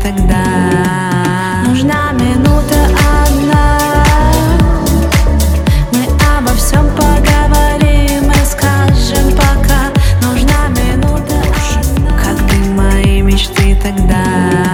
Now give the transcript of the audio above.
тогда. Нужна минута одна, мы обо всем поговорим и скажем пока. Нужна минута одна, как ты мои мечты тогда.